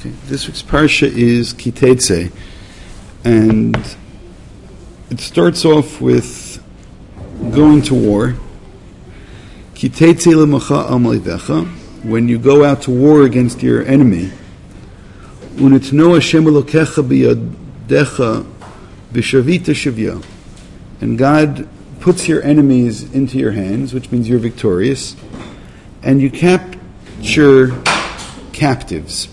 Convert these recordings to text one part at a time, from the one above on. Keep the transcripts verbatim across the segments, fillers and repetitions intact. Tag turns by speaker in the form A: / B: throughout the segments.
A: Okay, this week's parsha is Ki Teitzei, and it starts off with going to war. Ki Teitzei l'macha al ma'alevecha, when you go out to war against your enemy. Unitno Hashem Elokecha biyadecha b'shavita shavya, and God puts your enemies into your hands, which means you're victorious, and you capture captives.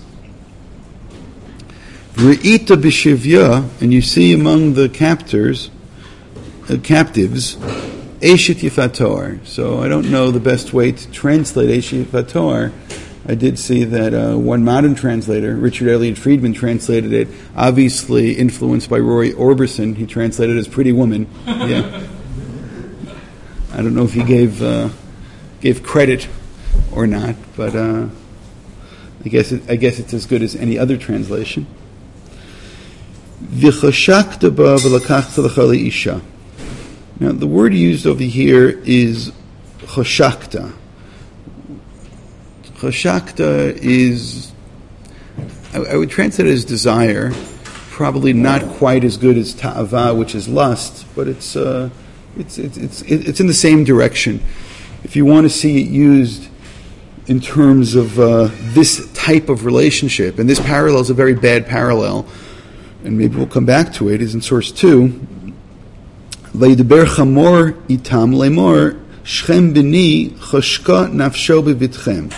A: Re'ita b'shivya, and you see among the captors, uh, captives, Eshet Yifator. So I don't know the best way to translate Eshet Yifator. I did see that uh, one modern translator, Richard Elliott Friedman, translated it, obviously influenced by Roy Orbison. He translated it as Pretty Woman. Yeah. I don't know if he gave uh, gave credit or not, but uh, I guess it, I guess it's as good as any other translation. Now, the word used over here is choshakta. Choshakta is, I, I would translate it as desire, probably not quite as good as ta'ava, which is lust, but it's uh, it's it's it's it's in the same direction. If you want to see it used in terms of uh, this type of relationship, and this parallel is a very bad parallel, and maybe we'll come back to it, is in source two. Vayidaber chamor itam lemor Shchem b'ni chashka nafsho b'vitchem.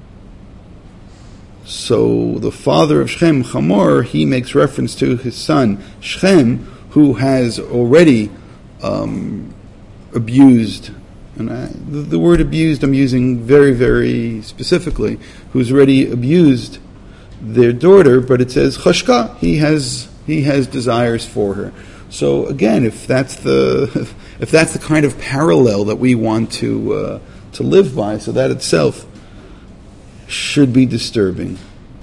A: So the father of Shchem, Chamor, he makes reference to his son Shchem, who has already um, abused, and I, the, the word abused I'm using very, very specifically, who's already abused their daughter, but it says chashka, he has he has desires for her. So again, if that's the if that's the kind of parallel that we want to uh, to live by, so that itself should be disturbing.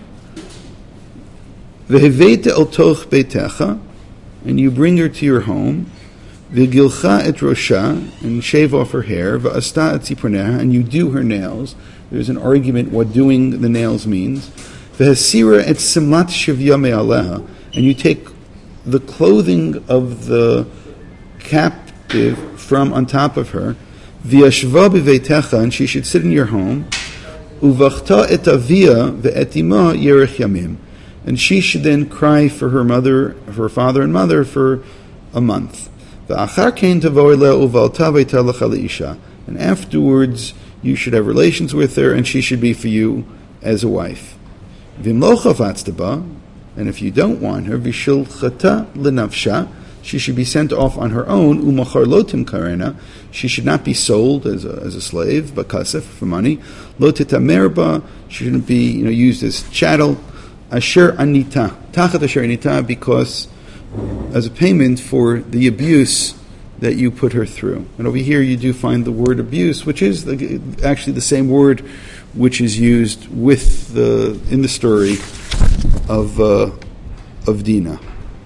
A: Vehevete el toch beitecha, and you bring her to your home. V'gilcha et rosha, and shave off her hair. V'asta et tziponeha, and you do her nails. There's an argument what doing the nails means. V'hasira et simlat shivya me'aleha, and you take the clothing of the captive from on top of her. V'yashva b'veitecha, and she should sit in your home. Uvachta et avia ve'et ima yerech yamim, and she should then cry for her mother, her father and mother for a month. V'achar kein tavo eleh uvalta ve'ita lecha leisha, and afterwards you should have relations with her, and she should be for you as a wife. V'im lo chafatzta ba, and if you don't want her, v'shilchata lenafsha, she should be sent off on her own. Umachar lo timkarena, she should not be sold as a, as a slave, bakasef, for money. Lo titamer ba, she shouldn't be you know used as chattel. Asher anita, tachat asher anita, because as a payment for the abuse that you put her through. And over here you do find the word abuse, which is the, actually the same word which is used with the in the story of uh, of Dinah.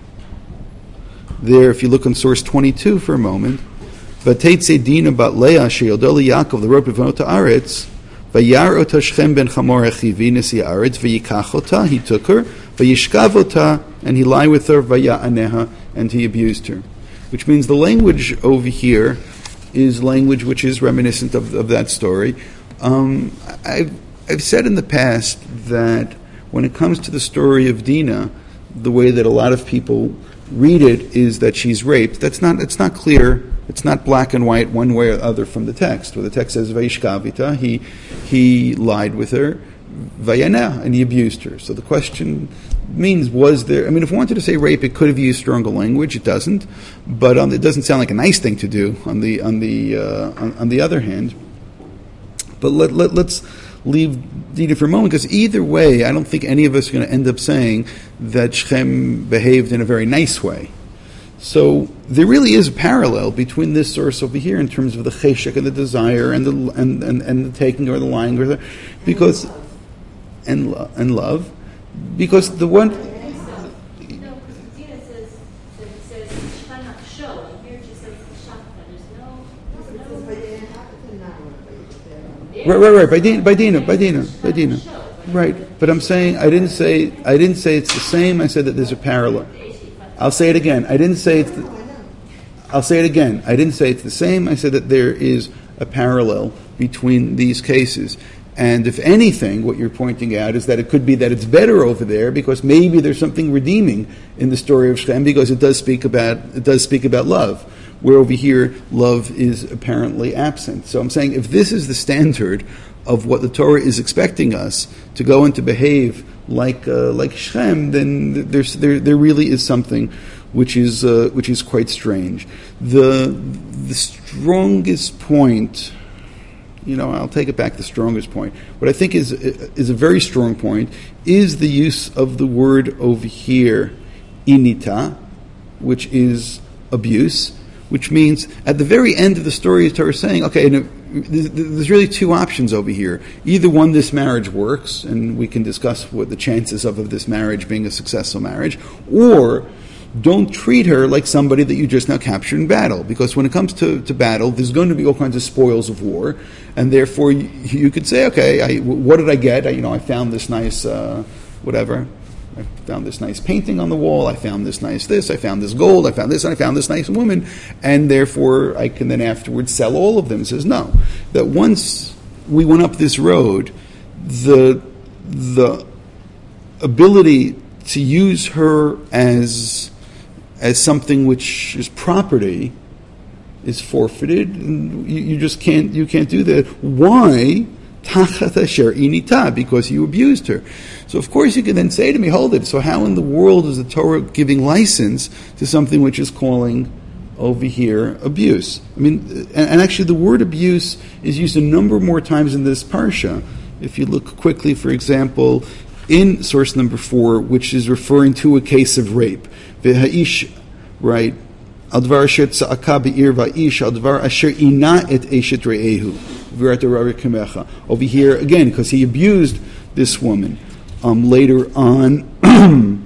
A: There, if you look on source twenty-two for a moment, Vateitzei Dinah bat Leah sheyodah Yaakov l'rot b'vonot haaretz, vayar ota Shchem ben Chamor achivi nesi haaretz, vayikach ota, he took her, vayishkav ota, and he lie with her, vaya'aneha, and he abused her. Which means the language over here is language which is reminiscent of, of that story. Um, I've, I've said in the past that when it comes to the story of Dinah, the way that a lot of people read it is that she's raped. That's not. It's not clear. It's not black and white one way or the other from the text. Where the text says Vayishkavita, he he lied with her, Vayana, and he abused her. So the question means, was there? I mean, if we wanted to say rape, it could have used stronger language. It doesn't, but um, it doesn't sound like a nice thing to do. On the on the uh, on, on the other hand, but let let let's. leave Dinah for a moment, because either way, I don't think any of us are going to end up saying that Shchem behaved in a very nice way. So there really is a parallel between this source over here in terms of the cheshek and the desire and the and, and, and the taking or the lying, or the, because and and love, because the one. Right, right, right. By Dinah, by Dinah, by Dinah, by Dinah. Right, but I'm saying I didn't say I didn't say it's the same. I said that there's a parallel. I'll say it again. I didn't say it's. The, I'll say it again. I didn't say it's the same. I said that there is a parallel between these cases. And if anything, what you're pointing out is that it could be that it's better over there because maybe there's something redeeming in the story of Shem because it does speak about it does speak about love, where over here love is apparently absent. So I'm saying if this is the standard of what the Torah is expecting us to go and to behave like uh, like Shem, then there's there there really is something which is uh, which is quite strange. The the strongest point. You know, I'll take it back to the strongest point. What I think is is a very strong point is the use of the word over here, inita, which is abuse, which means at the very end of the story, the Torah is saying, okay, there's really two options over here. Either one, this marriage works, and we can discuss what the chances of, of this marriage being a successful marriage, or don't treat her like somebody that you just now captured in battle. Because when it comes to, to battle, there's going to be all kinds of spoils of war, and therefore you, you could say, okay, I, what did I get? I, you know, I found this nice, uh, whatever. I found this nice painting on the wall. I found this nice this. I found this gold. I found this. And I found this nice woman, and therefore I can then afterwards sell all of them. It says no. That once we went up this road, the the ability to use her as as something which is property is forfeited, and you, you just can't you can't do that. Why? Tachat asher inita, because you abused her. So of course you can then say to me, hold it, so how in the world is the Torah giving license to something which is calling over here abuse? I mean, and, and actually the word abuse is used a number more times in this parsha. If you look quickly, for example, in source number four, which is referring to a case of rape. V'ha'ish, right? Al dvar asher tza'aka be'ir v'ish, al dvar asher ina et eshet re'ehu. Over here, again, because he abused this woman. Um, later on,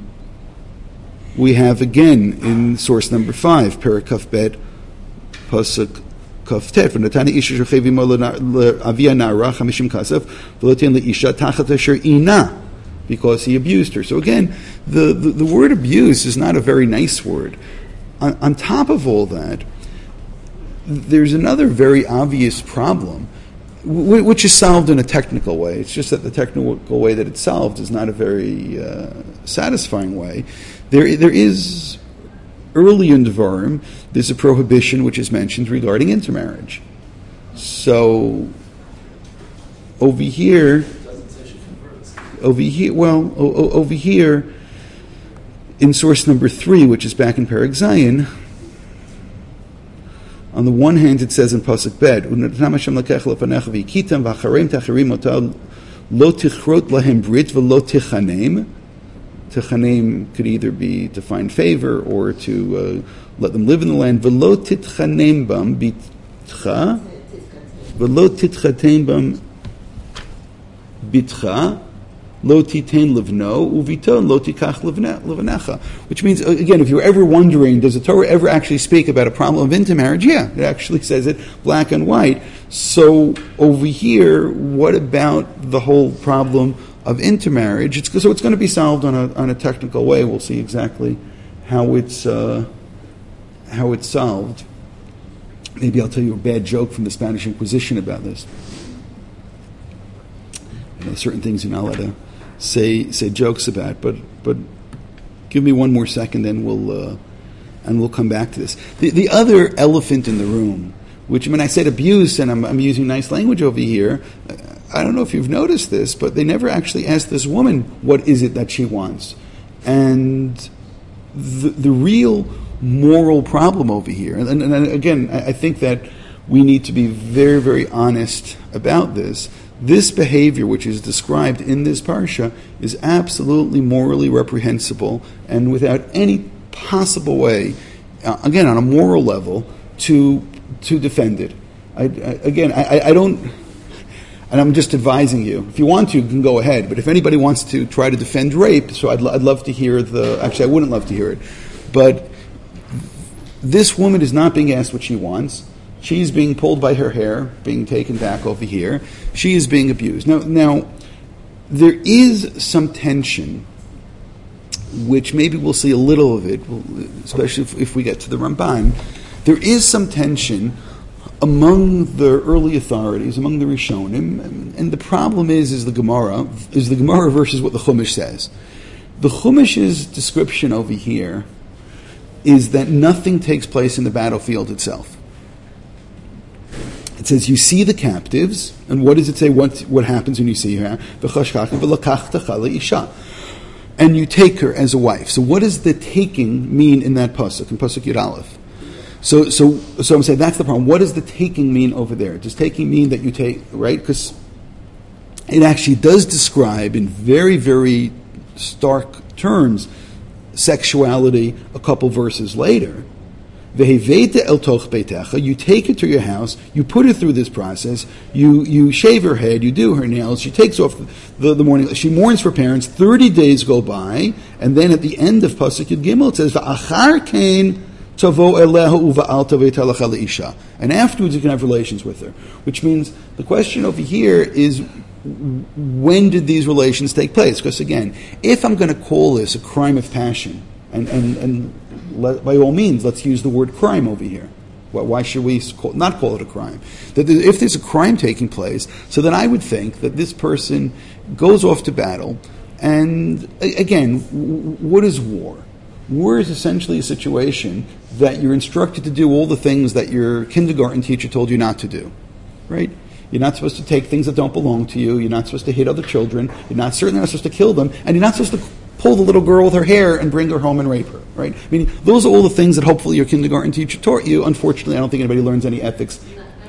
A: we have again in source number five, Parakaf Bet, Pasuk Kaftet, V'natani isha shechevi mo l'avia na'ara chamishim kasef, v'lotin le'isha tachat asher ina, because he abused her. So again, the, the, the word abuse is not a very nice word. On, on top of all that, there's another very obvious problem, w- which is solved in a technical way. It's just that the technical way that it's solved is not a very uh, satisfying way. There, there is, early in Devarim, there's a prohibition which is mentioned regarding intermarriage. So, over here, over here, well, o- o- over here, in source number three, which is back in Perek Zayin, on the one hand, it says in Pasuk Bet, "U'natam Hashem lakecha lefanecha v'yikitam v'achareim tacharim otah lo tichrot lahem brit v'lo tichanem." Tichanem could either be to find favor or to uh, let them live in the land. V'lo titchanem bam bitcha v'lo titchatem bam bitcha lo titain livno uvito lo tikach livnecha. Which means, again, if you're ever wondering, does the Torah ever actually speak about a problem of intermarriage? Yeah, it actually says it black and white. So over here, what about the whole problem of intermarriage? It's, so it's going to be solved on a on a technical way. We'll see exactly how it's uh, how it's solved. Maybe I'll tell you a bad joke from the Spanish Inquisition about this. You know, certain things you're not allowed to say say jokes about, but but give me one more second, then we'll uh, and we'll come back to this. The the other elephant in the room, which when I said abuse, and I'm, I'm using nice language over here, I don't know if you've noticed this, but they never actually asked this woman what is it that she wants, and the the real moral problem over here, and, and, and again, I, I think that we need to be very very honest about this. This behavior, which is described in this parsha, is absolutely morally reprehensible and without any possible way, uh, again, on a moral level, to to defend it. I, I, again, I, I don't, and I'm just advising you. If you want to, you can go ahead. But if anybody wants to try to defend rape, so I'd, I'd love to hear the, actually I wouldn't love to hear it. But this woman is not being asked what she wants. She's being pulled by her hair, being taken back over here. She is being abused. Now, now, there is some tension, which maybe we'll see a little of it, especially if, if we get to the Ramban. There is some tension among the early authorities, among the Rishonim, and, and the problem is, is the Gemara, is the Gemara versus what the Chumash says. The Chumash's description over here is that nothing takes place in the battlefield itself. It says you see the captives, and what does it say? What what happens when you see her? And you take her as a wife. So what does the taking mean in that pasuk, in pasuk Yud Aleph? So so so I'm saying that's the problem. What does the taking mean over there? Does taking mean that you take, right? Because it actually does describe in very, very stark terms sexuality a couple verses later. Veheveta el toch beitecha, you take it to your house, you put her through this process, you you shave her head, you do her nails, she takes off the, the morning, she mourns for parents, thirty days go by, and then at the end of Pasuk Yud Gimel it says, V'achar kain tavo eleha uva'alta ve'talacha le'isha. And afterwards you can have relations with her. Which means the question over here is, when did these relations take place? Because again, if I'm going to call this a crime of passion, and, and, and let, by all means, let's use the word crime over here. Well, why should we call, not call it a crime? That there, if there's a crime taking place, so then I would think that this person goes off to battle, and again, what is war? War is essentially a situation that you're instructed to do all the things that your kindergarten teacher told you not to do, right? You're not supposed to take things that don't belong to you. You're not supposed to hit other children. You're not certainly not supposed to kill them, and you're not supposed to pull the little girl with her hair and bring her home and rape her, right? I mean, those are all the things that hopefully your kindergarten teacher taught you. Unfortunately, I don't think anybody learns any ethics.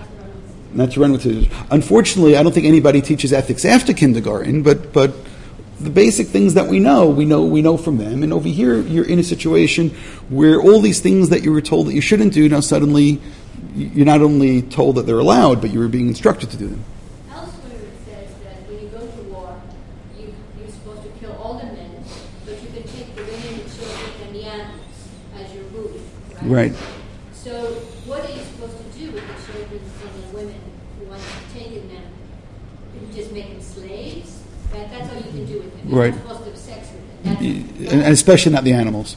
A: Not to run with it. Unfortunately, I don't think anybody teaches ethics after kindergarten, but but the basic things that we know, we know we know from them. And over here, you're in a situation where all these things that you were told that you shouldn't do, now suddenly you're not only told that they're allowed, but you're being instructed to do them.
B: Elsewhere it says that when you go to war, you, you're supposed to kill all the men, but you can take the women, the children, and the animals as your booty, right?
A: Right.
B: So what are you supposed to do with the children and the women who want to take them? You just make them slaves? That, that's all you can do with them. You're
A: Right.
B: not supposed to have sex with them. That's,
A: And especially not the animals.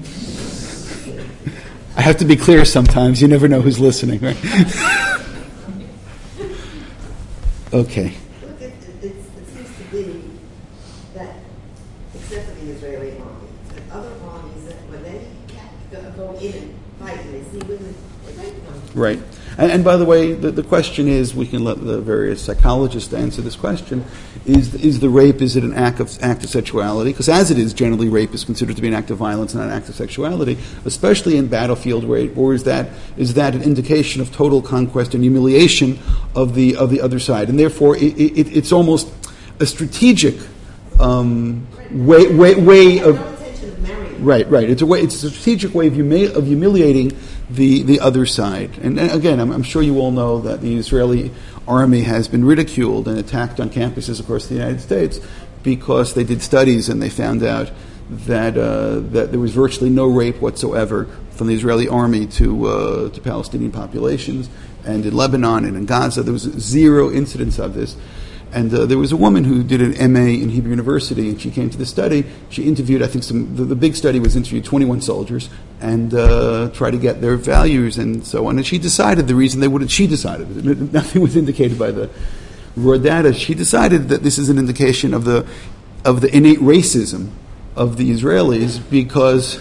A: I have to be clear sometimes. You never know who's listening, right? Okay.
C: Look, it, it, it seems to be that, except for the Israeli army, that other armies, that when they go in and fight and they see women, they rape them.
A: Right. And, and by the way, the, the question is, we can let the various psychologists answer this question, is is the rape, is it an act of, act of sexuality? Because as it is, generally rape is considered to be an act of violence, not an act of sexuality, especially in battlefield rape, or is that is that an indication of total conquest and humiliation of the of the other side? And therefore, it, it, it's almost a strategic um, way, way, way of... Right, right. It's a way. It's a strategic way of, humi- of humiliating the, the other side. And, and again, I'm, I'm sure you all know that the Israeli army has been ridiculed and attacked on campuses across the United States because they did studies and they found out that uh, that there was virtually no rape whatsoever from the Israeli army to uh, to Palestinian populations, and in Lebanon and in Gaza there was zero incidents of this. And uh, there was a woman who did an M A in Hebrew University, and she came to the study. She interviewed, I think, some. The, the big study was interviewed twenty-one soldiers and uh, tried to get their values and so on. And she decided the reason they wouldn't. She decided nothing was indicated by the raw data. She decided that this is an indication of the of the innate racism of the Israelis because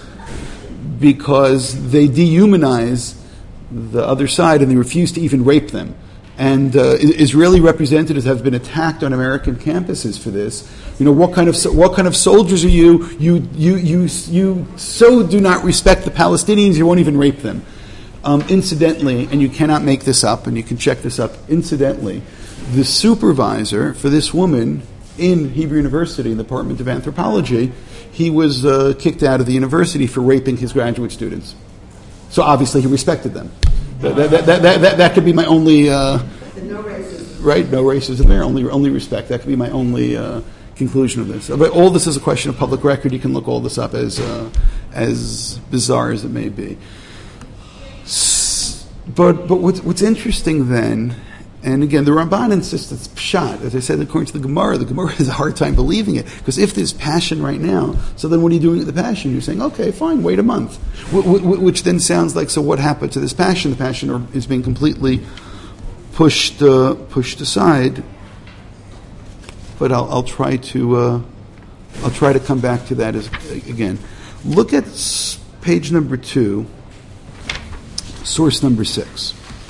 A: because they dehumanize the other side and they refuse to even rape them. And uh, Israeli representatives have been attacked on American campuses for this. You know, what kind of what kind of soldiers are you? You you you you so do not respect the Palestinians, you won't even rape them. Um, incidentally, and you cannot make this up, and you can check this up. Incidentally, the supervisor for this woman in Hebrew University, in the Department of Anthropology, he was uh, kicked out of the university for raping his graduate students. So obviously, he respected them. That, that, that, that, that, that could be my only, uh,
C: No racism.
A: right, no racism there, only only respect. That could be my only uh, conclusion of this. But all this is a question of public record. You can look all this up as uh, as bizarre as it may be. But but what's, what's interesting then, And again, the Ramban insists it's pshat. As I said, according to the Gemara, the Gemara has a hard time believing it. Because if there's passion right now, so then what are you doing with the passion? You're saying, okay, fine, wait a month. Which then sounds like, so what happened to this passion? The passion is being completely pushed uh, pushed aside. But I'll, I'll try to uh, I'll try to come back to that as, again. Look at page number two, source number six.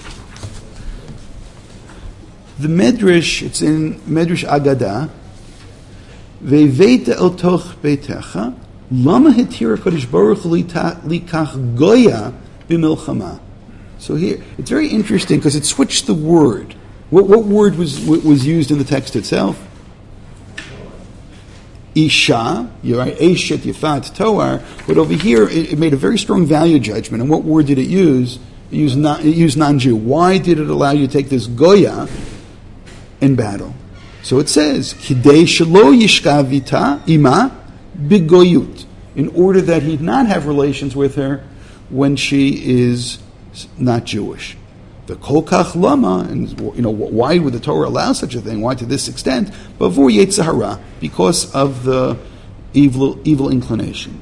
A: The Medrash, it's in Medrash Agadah, Ve'veita el toch beitecha, lama hitira Kadosh Baruch Hu likach goya b'milchama. So here, it's very interesting because it switched the word. What, what word was was used in the text itself? Isha, you're right, Eshet, Yifat, Toar, but over here it, it made a very strong value judgment. And what word did it use? It used, non, it used non-Jew. Why did it allow you to take this goya in battle? So it says, Kidei shelo yishkavita ima bigoyut, in order that he not have relations with her when she is not Jewish. The kolkach lama, and you know, why would the Torah allow such a thing? Why to this extent? Bavur yetzahara, because of the evil evil inclination.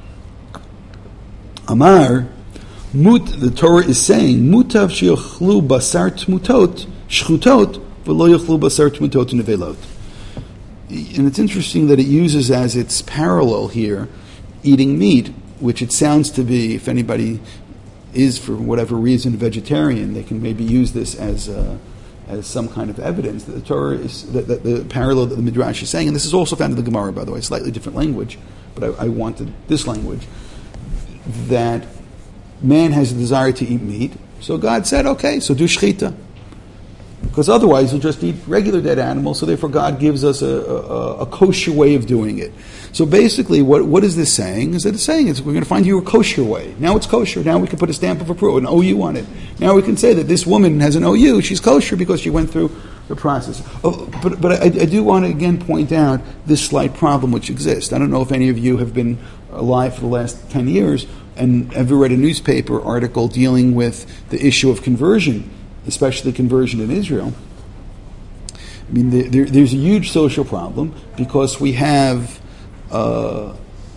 A: Amar, mut, the Torah is saying, mutav sheyochlu basar tmutot shchutot v'lo yochlu basar tmutot nevelot. And it's interesting that it uses as its parallel here eating meat, which it sounds to be, if anybody is for whatever reason vegetarian, they can maybe use this as uh, as some kind of evidence that the Torah is that, that the parallel that the Midrash is saying, and this is also found in the Gemara, by the way, slightly different language, but I, I wanted this language, that man has a desire to eat meat, so God said, okay, so do shechita. Because otherwise, we'll just eat regular dead animals, so therefore God gives us a, a, a kosher way of doing it. So basically, what, what is this saying? Is that it's saying is we're going to find you a kosher way. Now it's kosher. Now we can put a stamp of approval, an O U on it. Now we can say that this woman has an O U. She's kosher because she went through the process. Oh, but but I, I do want to again point out this slight problem which exists. I don't know if any of you have been alive for the last ten years and ever read a newspaper article dealing with the issue of conversion, especially conversion in Israel. I mean, there, there, there's a huge social problem because we have uh,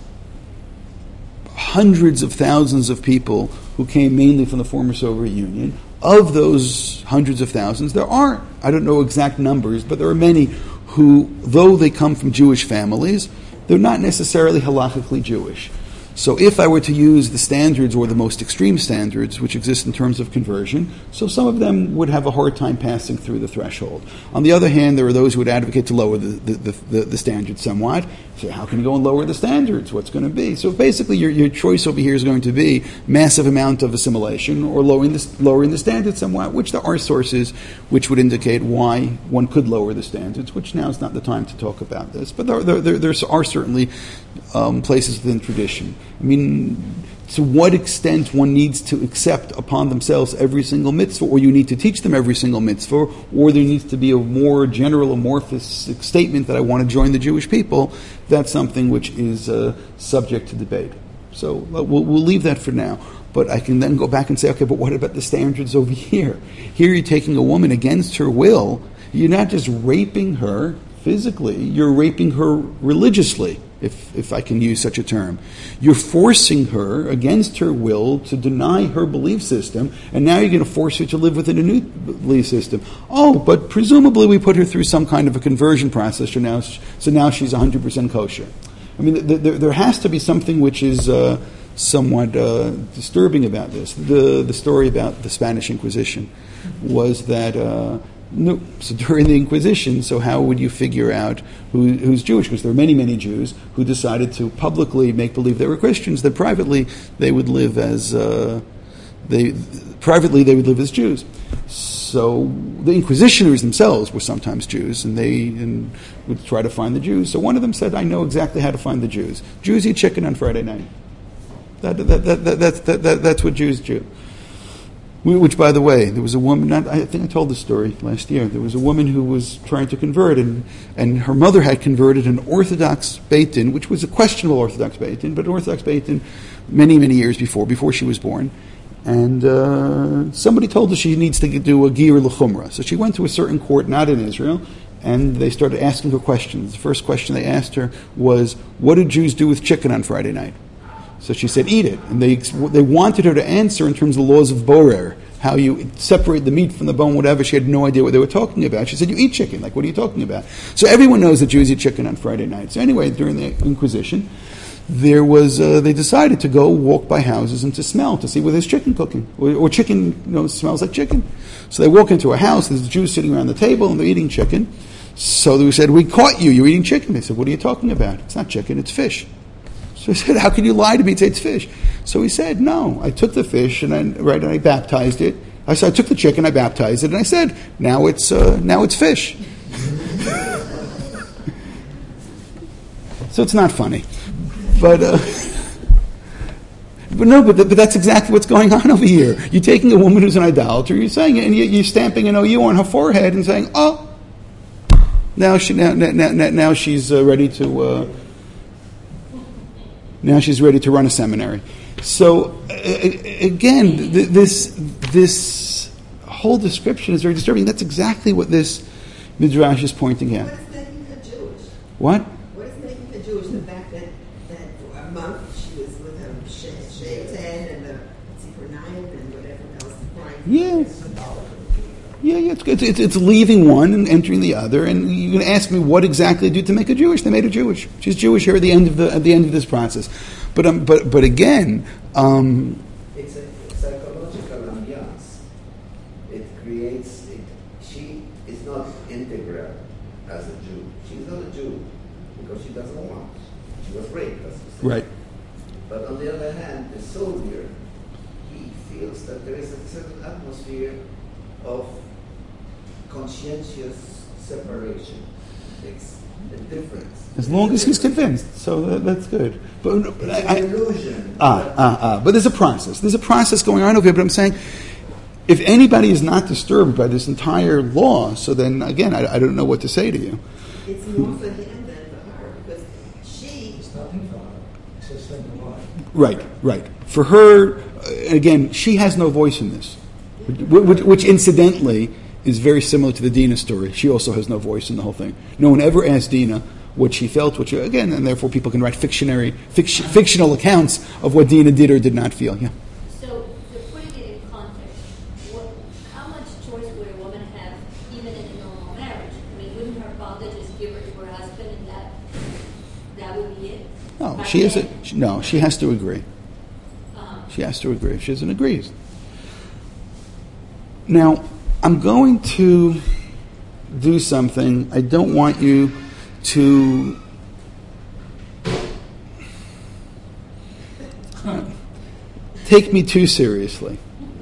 A: hundreds of thousands of people who came mainly from the former Soviet Union. Of those hundreds of thousands, there are, I don't know exact numbers, but there are many who, though they come from Jewish families, they're not necessarily halachically Jewish. So if I were to use the standards or the most extreme standards which exist in terms of conversion, so some of them would have a hard time passing through the threshold. On the other hand, there are those who would advocate to lower the, the, the, the standards somewhat. So how can you go and lower the standards? What's going to be? So basically your, your choice over here is going to be massive amount of assimilation or lowering the, lowering the standards somewhat, which there are sources which would indicate why one could lower the standards, which now is not the time to talk about this. But there, there, there, there are certainly um, places within tradition. I mean, to what extent one needs to accept upon themselves every single mitzvah, or you need to teach them every single mitzvah, or there needs to be a more general amorphous statement that I want to join the Jewish people, that's something which is uh, subject to debate. So uh, we'll, we'll leave that for now. But I can then go back and say, okay, but what about the standards over here? Here you're taking a woman against her will. You're not just raping her physically, you're raping her religiously. If if I can use such a term. You're forcing her against her will to deny her belief system, and now you're going to force her to live within a new belief system. Oh, but presumably we put her through some kind of a conversion process, so now, so now she's one hundred percent kosher. I mean, there, there has to be something which is uh, somewhat uh, disturbing about this. The, the story about the Spanish Inquisition was that... Uh, No. So during the Inquisition, so how would you figure out who, who's Jewish? Because there are many, many Jews who decided to publicly make believe they were Christians, that privately they would live as uh, they privately they would live as Jews. So the Inquisitioners themselves were sometimes Jews, and they and would try to find the Jews. So one of them said, "I know exactly how to find the Jews. Jews eat chicken on Friday night. That that that, that, that, that, that that's what Jews do." Which, by the way, there was a woman, not, I think I told this story last year, there was a woman who was trying to convert, and, and her mother had converted an Orthodox Beit Din, which was a questionable Orthodox Beit Din, but an Orthodox Beit Din many, many years before, before she was born. And uh, somebody told her she needs to do a gir l'chumra. So she went to a certain court, not in Israel, and they started asking her questions. The first question they asked her was, what do Jews do with chicken on Friday night? So she said, eat it. And they they wanted her to answer in terms of the laws of borer, how you separate the meat from the bone, whatever. She had no idea what they were talking about. She said, you eat chicken. Like, what are you talking about? So everyone knows that Jews eat chicken on Friday night. So anyway, during the Inquisition, there was uh, they decided to go walk by houses and to smell to see whether there's chicken cooking or, or chicken you know smells like chicken. So they walk into a house. There's Jews sitting around the table and they're eating chicken. So they said, "We caught you. You're eating chicken." They said, "What are you talking about? It's not chicken. It's fish." So he said, "How can you lie to me and say it's fish?" So he said, "No, I took the fish and I right and I baptized it. I said I took the chicken, I baptized it, and I said now it's uh, now it's fish." So it's not funny. But, uh, but no, but, but that's exactly what's going on over here. You're taking a woman who's an idolater, you're saying it, and you're stamping an O U on her forehead and saying, "Oh, now she now now, now, now she's uh, ready to uh, now she's ready to run a seminary." So uh, again, th- this this whole description is very disturbing. That's exactly what this midrash is pointing at.
C: What is making her Jewish?
A: What?
C: What is making her Jewish? The fact that, that for a month she was with her sh- shaved head and the secret knife and whatever else.
A: Yes. Yeah, yeah, it's, it's it's leaving one and entering the other. And you're going to ask me what exactly they do to make her Jewish? They made her Jewish. She's Jewish here at the end of the at the end of this process. But um, but but again, um,
D: it's a psychological ambiance. It creates. It, she is not integral as a Jew. She's not a Jew because she doesn't want. She was raped, as you say.
A: right.
D: But on the other hand, the soldier, he feels that there is a certain atmosphere of conscientious separation. It's a difference.
A: As long as he's convinced, so that, that's good. But, but
D: It's
A: I,
D: an
A: I,
D: illusion.
A: ah, ah, ah. But there's a process. There's a process going on over here. But I'm saying, if anybody is not disturbed by this entire law, so then again, I, I don't know what to say to you.
C: It's more for him than for her because she.
E: It's nothing for her. It's just think of life.
A: Right, right. For her, uh, again, she has no voice in this, which, which incidentally is very similar to the Dina story. She also has no voice in the whole thing. No one ever asked Dina what she felt, what she, again, and therefore people can write fictionary, fiction, fictional accounts of what Dina did or did not feel. Yeah.
B: So, to putting it in context, what, how much choice would a woman have even in a normal marriage? I mean, wouldn't her father just give her to her husband and that that would be it?
A: No,
B: Back
A: she is.
B: then?
A: A, no, she has to agree.
B: Um,
A: She has to agree. If she doesn't agree. Now, I'm going to do something. I don't want you to take me too seriously.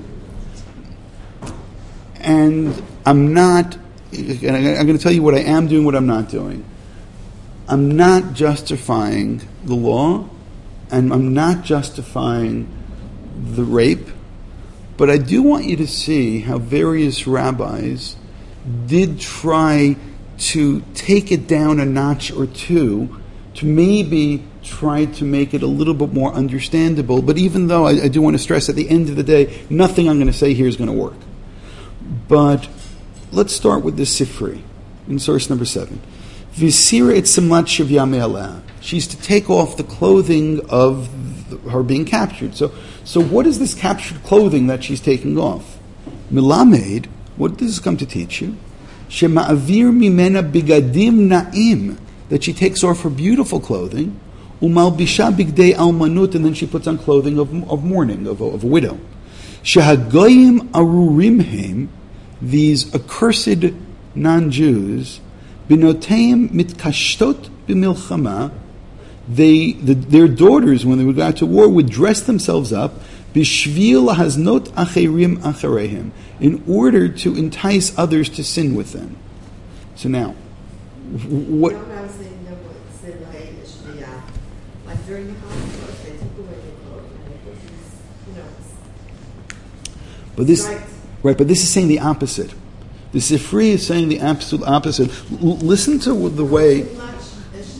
A: And I'm not, and I'm going to tell you what I am doing, what I'm not doing. I'm not justifying the law, and I'm not justifying the rape, but I do want you to see how various rabbis did try to take it down a notch or two to maybe try to make it a little bit more understandable. But even though I, I do want to stress at the end of the day, nothing I'm going to say here is going to work. But let's start with the Sifri in source number seven. Visira et simlat shivya me'aleh. She's to take off the clothing of the, her being captured. So, so what is this captured clothing that she's taking off? Milamed, what does this come to teach you? Shema'avir mimena bigadim na'im, that she takes off her beautiful clothing, umalbisha bigdei almanut, and then she puts on clothing of, of mourning, of, of a widow. Shehagoyim arurimhem, these accursed non-Jews, binoteim mitkashtot b'milchama, they, the, their daughters, when they would go out to war, would dress themselves up bishvil haznot acherim acharehem, in order to entice others to sin with them. So now, what?
C: You know what I was thinking of what said like Shmiyah, like during the Holocaust, they took away their clothes and they put these, you know,
A: But this,
C: stripes.
A: right? But this is saying the opposite. The Sifri is saying the absolute opposite. L- listen to the way.
C: Much as she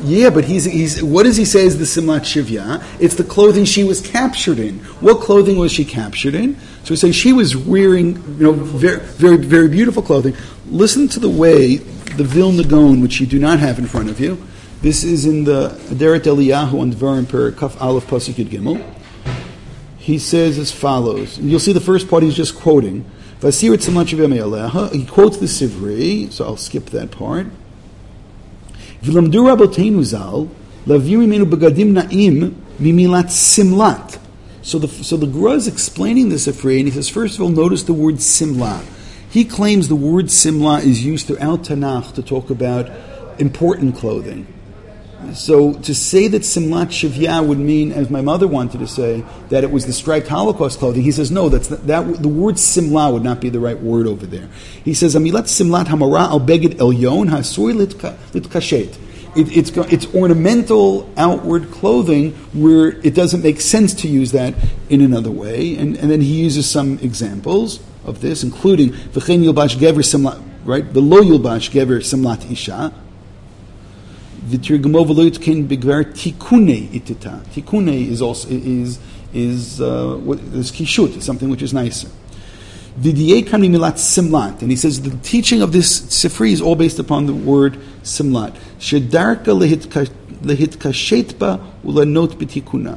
A: Yeah, but he's he's. What does he say is the Simlat Shivya? It's the clothing she was captured in. What clothing was she captured in? So we say she was wearing, you know, very very very beautiful clothing. Listen to the way the Vilna Gaon, which you do not have in front of you. This is in the Aderet Eliyahu on Dvarim Per Kaf Aleph Pasuk Yud Gimel. He says as follows. And you'll see the first part he's just quoting. Vasir Simlat Shivya Me'aleha. He quotes the Sivri, so I'll skip that part. V'lamdu Rabbeinu Zal lavir mimenu begadim na'im mimilat simlat. So the so the Gra is explaining this Sifrei, and he says, first of all, notice the word simla. He claims the word simla is used throughout Tanakh to talk about important clothing. So to say that simlat shivya would mean, as my mother wanted to say, that it was the striped Holocaust clothing, he says no, that's not, that the word simla would not be the right word over there. He says amilat simlat hamara al beged elyon hasui litkashet. It, it's it's ornamental outward clothing where it doesn't make sense to use that in another way, and, and then he uses some examples of this, including v'chein yilbash gever simlat, right? The lo yilbash gever simlat isha. V'tirgamo v'lo yitken begvar tikune itita. Tikune is also is is uh, what is kishut, something which is nicer. V'diyei kani milat simlat, and he says the teaching of this sifri is all based upon the word simlat. Shedarka lehitkashet ba ulanot b'tikuna.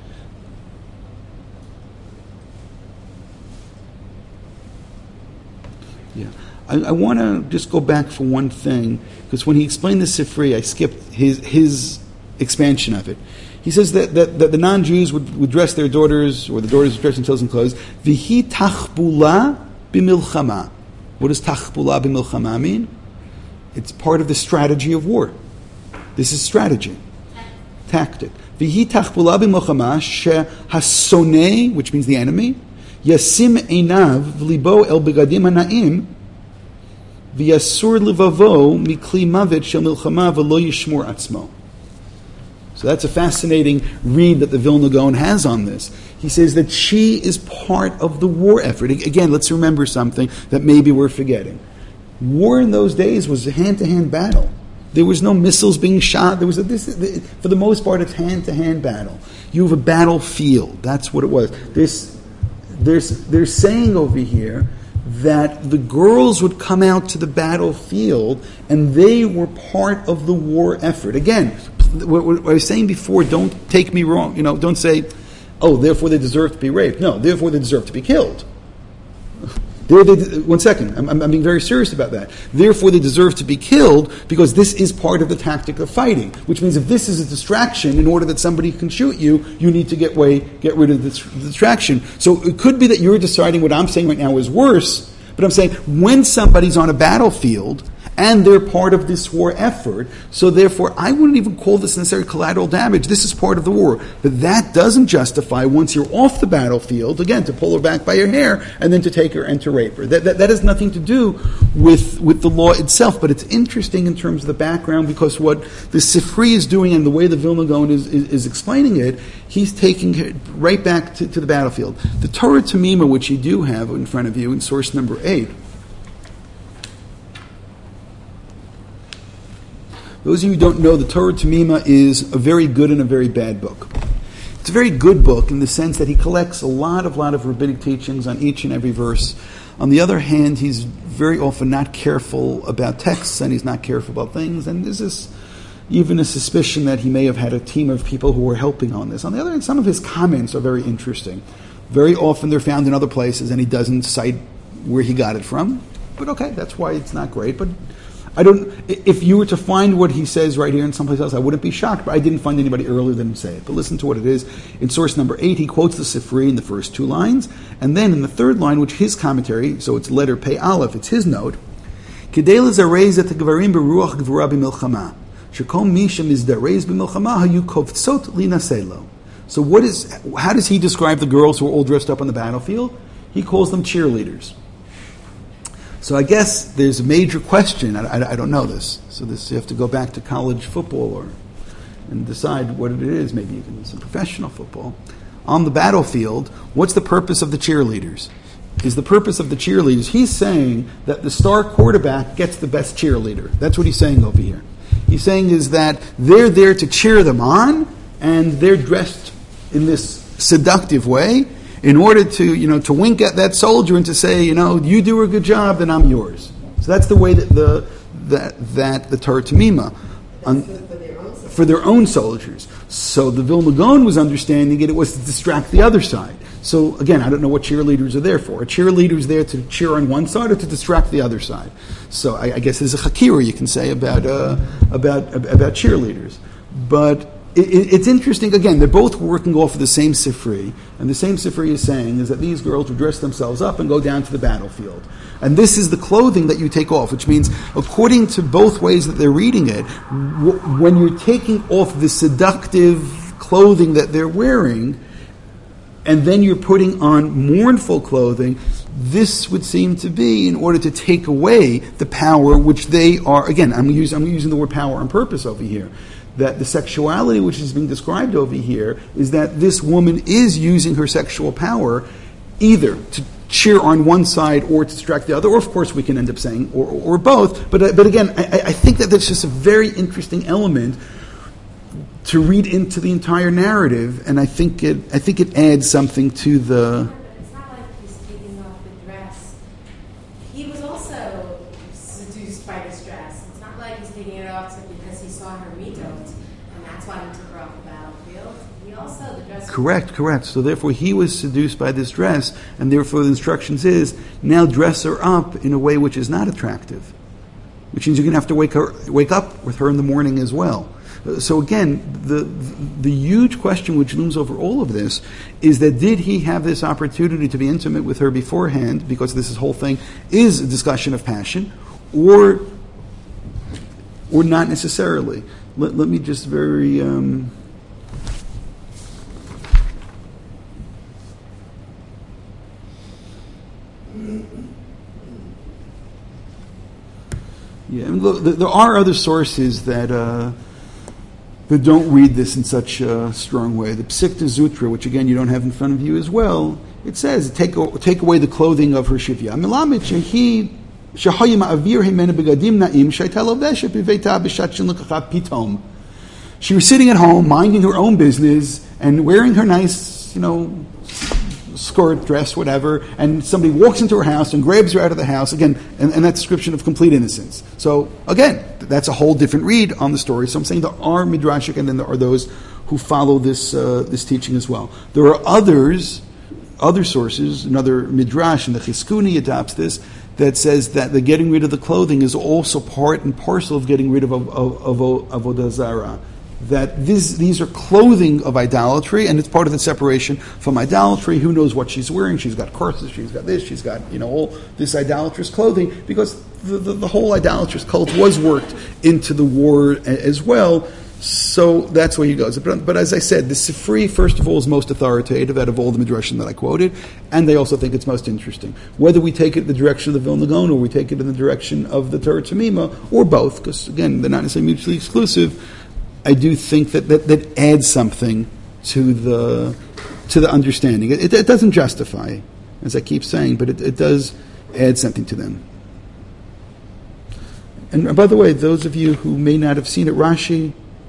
A: Yeah, I, I want to just go back for one thing, because when he explained the sifri, I skipped his his expansion of it. He says that, that, that the non-Jews would, would dress their daughters, or the daughters would dress themselves in clothes. V'hi tachbula b'milchama. What does tachbula b'milchama mean? It's part of the strategy of war. This is strategy, tactic. V'hi tachbula b'milchama shehasoneh, which means the enemy, yasim einav v'libo el begadim hanaim v'yasur levavo mikli mavet shel milchama v'lo yishmor atzmo. So that's a fascinating read that the Vilna Gaon has on this. He says that she is part of the war effort. Again, let's remember something that maybe we're forgetting. War in those days was a hand-to-hand battle. There was no missiles being shot. There was a, this, for the most part, it's hand-to-hand battle. You have a battlefield. That's what it was. There's, there's, they're saying over here that the girls would come out to the battlefield and they were part of the war effort. Again, what I was saying before, don't take me wrong. You know, don't say, oh, therefore they deserve to be raped. No, therefore they deserve to be killed. They, one second, I'm, I'm being very serious about that. Therefore they deserve to be killed because this is part of the tactic of fighting, which means if this is a distraction, in order that somebody can shoot you, you need to get way, get rid of the distraction. So it could be that you're deciding what I'm saying right now is worse, but I'm saying when somebody's on a battlefield and they're part of this war effort, so therefore I wouldn't even call this necessarily collateral damage. This is part of the war. But that doesn't justify, once you're off the battlefield, again, to pull her back by your hair and then to take her and to rape her. That, that, that has nothing to do with, with the law itself, but it's interesting in terms of the background, because what the Sifri is doing and the way the Vilna Gaon is, is, is explaining it, he's taking it right back to, to the battlefield. The Torah Tamima, which you do have in front of you in source number eight, those of you who don't know, the Torah Tamima is a very good and a very bad book. It's a very good book in the sense that he collects a lot of lot of rabbinic teachings on each and every verse. On the other hand, he's very often not careful about texts, and he's not careful about things, and there's this even a suspicion that he may have had a team of people who were helping on this. On the other hand, some of his comments are very interesting. Very often they're found in other places, and he doesn't cite where he got it from. But okay, that's why it's not great, but I don't. If you were to find what he says right here in someplace else, I wouldn't be shocked. But I didn't find anybody earlier than him say it. But listen to what it is. In source number eight, he quotes the Sifri in the first two lines, and then in the third line, which his commentary, so it's letter Pei Aleph, it's his note. Kidei lezarez et hagvarim beruach gvura b'milchama, shekom mi shemizdarez b'milchama hayu kovtzot linaselo. So what is? How does he describe the girls who are all dressed up on the battlefield? He calls them cheerleaders. So I guess there's a major question. I, I, I don't know this. So this you have to go back to college football or and decide what it is. Maybe even some professional football. On the battlefield, what's the purpose of the cheerleaders? Is the purpose of the cheerleaders, he's saying that the star quarterback gets the best cheerleader. That's what he's saying over here. He's saying is that they're there to cheer them on, and they're dressed in this seductive way in order to, you know, to wink at that soldier and to say, you know, you do a good job, then I'm yours. So that's the way that the that that the Torah Tamima un,
C: For their own sake.
A: for their own soldiers. So the Vilna Gaon was understanding it; it was to distract the other side. So again, I don't know what cheerleaders are there for. A cheerleader is there to cheer on one side or to distract the other side. So I, I guess there's a chakira you can say about uh, about about cheerleaders. But it, it, it's interesting. Again, they're both working off of the same sifri, and the same sifri is saying is that these girls would dress themselves up and go down to the battlefield. And this is the clothing that you take off, which means, according to both ways that they're reading it, w- when you're taking off the seductive clothing that they're wearing, and then you're putting on mournful clothing, this would seem to be in order to take away the power which they are, again, I'm using, I'm using the word power on purpose over here, that the sexuality which is being described over here is that this woman is using her sexual power either to cheer on one side or to distract the other, or of course we can end up saying, or, or both, but, but again, I, I think that that's just a very interesting element to read into the entire narrative, and I think it I think it adds something to the.
F: It's not like he's taking off the dress. He was also seduced by this dress. It's not like he's taking it off because he saw her midot, and that's why he took her off the battlefield. He also, the dress.
A: Correct, correct. So therefore he was seduced by this dress, and therefore the instructions is, now dress her up in a way which is not attractive. Which means you're going to have to wake her, wake up with her in the morning as well. So again, the the huge question which looms over all of this is that did he have this opportunity to be intimate with her beforehand, because this whole thing is a discussion of passion, or or not necessarily? Let, let me just very... Um, yeah, and look, there are other sources that... Uh, that don't read this in such a strong way. The Psikta Zutra, which again you don't have in front of you as well, it says, take, take away the clothing of her shivya. She was sitting at home, minding her own business, and wearing her nice, you know, skirt, dress, whatever, and somebody walks into her house and grabs her out of the house, again, and, and that description of complete innocence. So, again, that's a whole different read on the story. So I'm saying there are midrashic, and then there are those who follow this uh, this teaching as well. There are others, other sources, another midrash, and the Chizkuni adopts this, that says that the getting rid of the clothing is also part and parcel of getting rid of, of, of, of Avodah Zarah. That this, these are clothing of idolatry, and it's part of the separation from idolatry. Who knows what she's wearing? She's got corsets, she's got this, she's got, you know, all this idolatrous clothing, because the, the, the whole idolatrous cult was worked into the war a, as well. So that's where he goes. But, but as I said, the Sifri, first of all, is most authoritative out of all the midrashim that I quoted, and they also think it's most interesting. Whether we take it in the direction of the Vilna Gaon, or we take it in the direction of the Torah Tamima, or both, because again, they're not necessarily mutually exclusive, I do think that, that, that adds something to the to the understanding. It, it, it doesn't justify, as I keep saying, but it, it does add something to them. And by the way, those of you who may not have seen it, Rashi,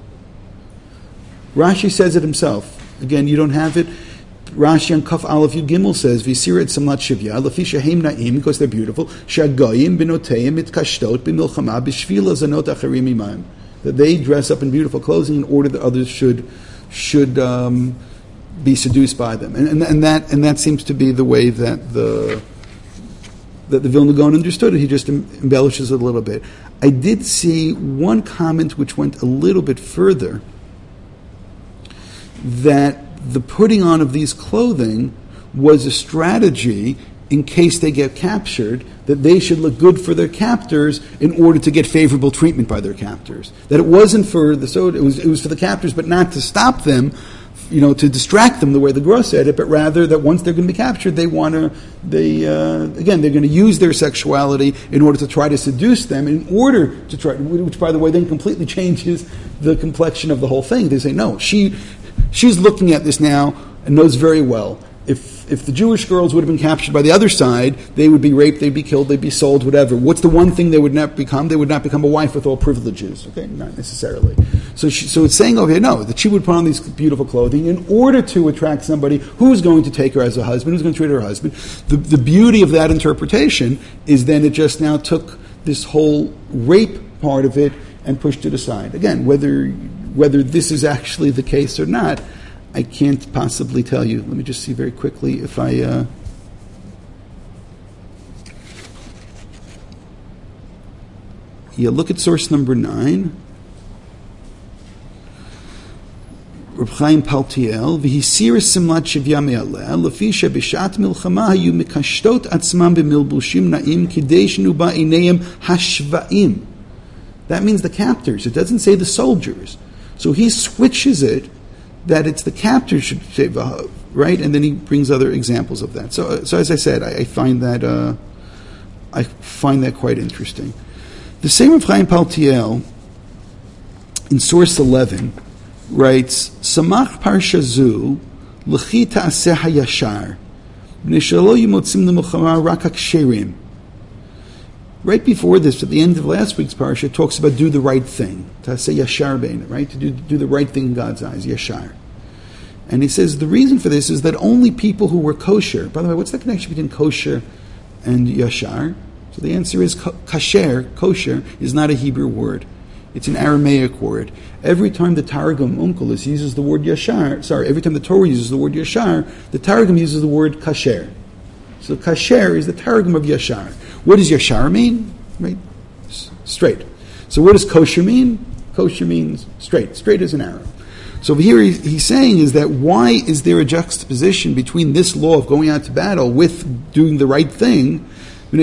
A: Rashi says it himself. Again, you don't have it. Rashi on Kaf Aleph Yud Gimel says, "V'sira et samlat shivya lafisha heim na'im," because they're beautiful. Shagayim b'noteim mitkashtot b'milchama b'shvila zanot acharim imayim. That they dress up in beautiful clothing in order that others should should um, be seduced by them, and, and and that and that seems to be the way that the that the Vilna Gaon understood it. He just embellishes it a little bit. I did see one comment which went a little bit further, that the putting on of these clothing was a strategy in case they get captured, that they should look good for their captors in order to get favorable treatment by their captors. That it wasn't for the so it was it was for the captors, but not to stop them, you know, to distract them the way the Gra said it, but rather that once they're going to be captured, they want to they uh, again they're going to use their sexuality in order to try to seduce them, in order to try, which by the way then completely changes the complexion of the whole thing. They say no, she she's looking at this now and knows very well if if the Jewish girls would have been captured by the other side, they would be raped, they'd be killed, they'd be sold, whatever. What's the one thing they would not become? They would not become a wife with all privileges. Okay, not necessarily. So she, so it's saying over here, no, that she would put on these beautiful clothing in order to attract somebody who's going to take her as a husband, who's going to treat her husband. The, the beauty of that interpretation is then it just now took this whole rape part of it and pushed it aside. Again, whether whether this is actually the case or not, I can't possibly tell you. Let me just see very quickly if I... Uh, yeah, look at source number nine. Reb Chaim Paltiel, v'hisir simlat shivya me'aleh, lefi shebishat milchama hayu mikashtot atzmam b'milbushim na'im kidei shenu ba'inayim hashva'im. That means the captors. It doesn't say the soldiers. So he switches it that it's the captors should say v'hav, right? And then he brings other examples of that. So, so as I said, I, I find that uh, I find that quite interesting. The same Reb Chaim Paltiel in source eleven writes, Samach Parsha Zu L'chi Ta'aseh HaYashar B'nei Shelo Yimotzim L'Milchama Rak HaKsherim. Right before this, at the end of last week's parsha, it talks about do the right thing. Ta'aseh Yashar Bein, right? To do, do the right thing in God's eyes, Yashar. And he says the reason for this is that only people who were kosher, by the way, what's the connection between kosher and Yashar? So the answer is kasher, kosher, is not a Hebrew word. It's an Aramaic word. Every time the Targum Onkelos uses the word Yashar, sorry, every time the Torah uses the word Yashar, the Targum uses the word kasher. So kasher is the Targum of Yashar. What does Yashar mean? Right? S- straight. So what does kosher mean? Kosher means straight. Straight as an arrow. So over here he, he's saying is that why is there a juxtaposition between this law of going out to battle with doing the right thing? So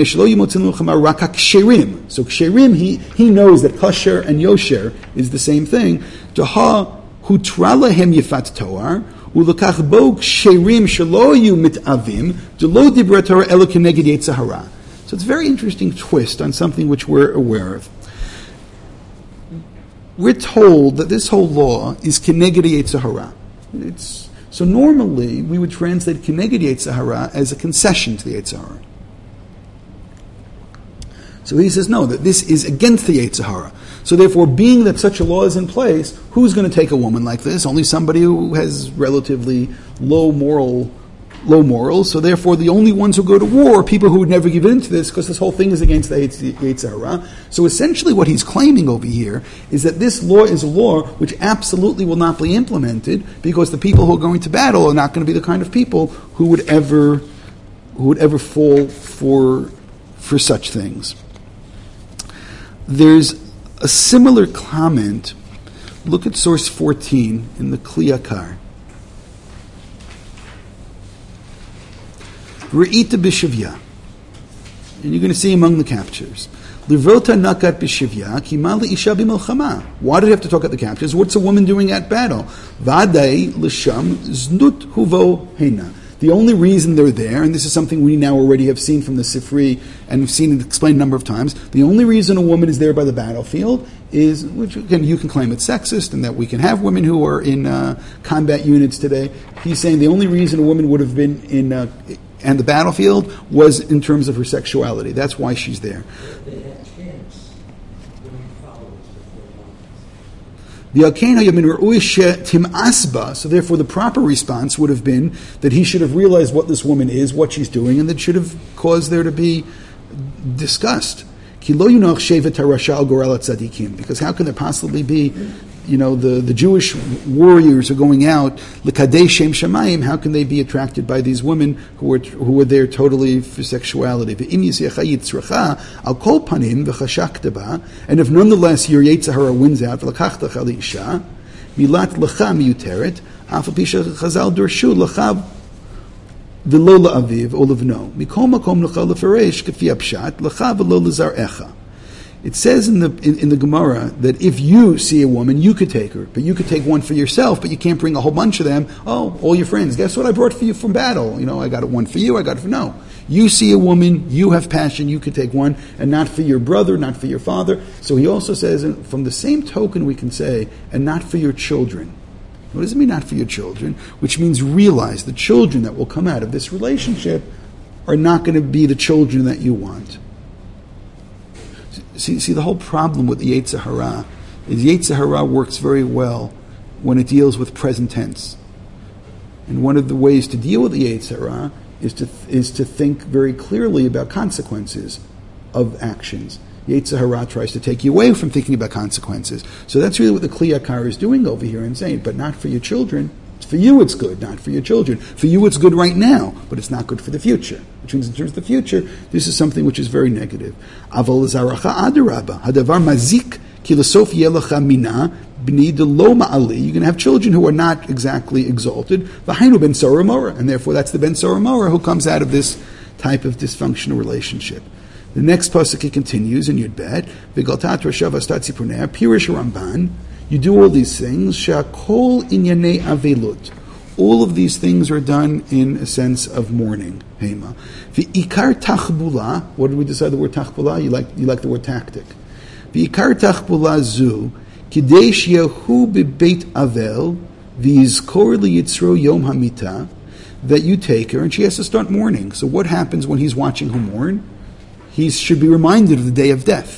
A: ksherim, he, he knows that kosher and yosher is the same thing. Jaha hutra lahem yifat toar ulakach bo ksherim shelo yu mitavim delo dibra Torah elo keneged yetzer hara. So it's a very interesting twist on something which we're aware of. We're told that this whole law is keneged yetzer hara. It's so normally we would translate keneged yetzer hara as a concession to the yetzer hara. So he says, no, that this is against the Yetzer Hara. So therefore, being that such a law is in place, who's going to take a woman like this? Only somebody who has relatively low moral, low morals. So therefore, the only ones who go to war are people who would never give in to this, because this whole thing is against the Yetzer Hara. So essentially what he's claiming over here is that this law is a law which absolutely will not be implemented, because the people who are going to battle are not going to be the kind of people who would ever, who would ever fall for, for such things. There's a similar comment. Look at source fourteen in the Kli Yakar. Re'ita b'shivya. And you're going to see among the captures. Livota nakat b'shivya ki ma le'isha b'milchama. Why did he have to talk about the captures? What's a woman doing at battle? V'adai l'sham znut huvo hena. The only reason they're there, and this is something we now already have seen from the Sifri, and we've seen it explained a number of times, the only reason a woman is there by the battlefield is, which again, you can claim it's sexist, and that we can have women who are in uh, combat units today. He's saying the only reason a woman would have been in uh, and the battlefield was in terms of her sexuality. That's why she's there.
E: They had camps doing followers before.
A: So therefore the proper response would have been that he should have realized what this woman is, what she's doing, and that should have caused there to be disgust. Because how can there possibly be, you know, the, the Jewish warriors are going out, l'kadei shem shamayim, how can they be attracted by these women who are who are there totally for sexuality? And if nonetheless your Yetzer Hara wins out, v'lakachtacha li'isha, milat l'cha miyuteret, af al pi shechazal dorshu l'cha v'lo la'aviv o l'vno, mikol makom l'cha l'feresh k'fi apshat, l'cha v'lo l'zar'echa. It says in the in, in the Gemara that if you see a woman, you could take her, but you could take one for yourself, but you can't bring a whole bunch of them. Oh, all your friends, guess what I brought for you from battle? You know, I got one for you, I got it for... No. You see a woman, you have passion, you could take one, and not for your brother, not for your father. So he also says, from the same token we can say, and not for your children. What does it mean, not for your children? Which means realize the children that will come out of this relationship are not going to be the children that you want. See, see the whole problem with the Yetzer Hara is Yetzer Hara works very well when it deals with present tense. And one of the ways to deal with the Yetzer Hara is to is to think very clearly about consequences of actions. Yetzer Hara tries to take you away from thinking about consequences. So that's really what the Kli Yakar is doing over here and saying, but not for your children. For you it's good, not for your children. For you it's good right now, but it's not good for the future. Which means in terms of the future, this is something which is very negative. Aval zaracha adarabba, hadavar mazik ki l'sof yelecha mina b'ni delo ma'ali. You're going to have children who are not exactly exalted. V'hainu ben soramora, and therefore that's the ben soramora who comes out of this type of dysfunctional relationship. The next pasuk it continues in Yud Bet, v'galtat rashav astat tzipronea, pirish Ramban. You do all these things, shakol inyanei avelut. All of these things are done in a sense of mourning. Hema. V'ikar tachbula. What did we decide the word tachbula? You like you like the word tactic. V'ikar tachbula zu kidei shehu bebeit avel v'yizkor liyitzro yom hamita. That you take her and she has to start mourning. So what happens when he's watching her mourn? He should be reminded of the day of death.